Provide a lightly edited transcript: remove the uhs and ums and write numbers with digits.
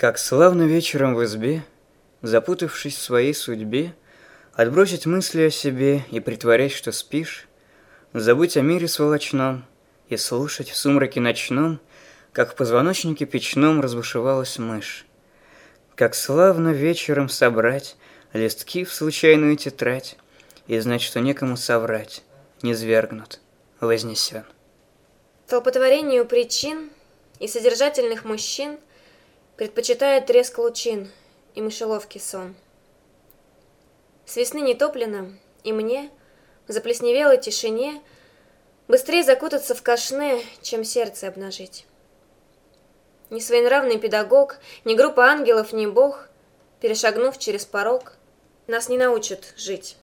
Как славно вечером в избе, запутавшись в своей судьбе, отбросить мысли о себе и притворять, что спишь, забыть о мире сволочном и слушать в сумраке ночном, как в позвоночнике печном разбушевалась мышь. Как славно вечером собрать листки в случайную тетрадь и знать, что некому соврать, низвергнут, вознесен. Толпотворению причин и содержательных мужчин предпочитает треск лучин и мышеловки сон. С весны не топлено, и мне в заплесневелой тишине быстрее закутаться в кашне, чем сердце обнажить. Ни своенравный педагог, ни группа ангелов, ни Бог, перешагнув через порог, нас не научат жить.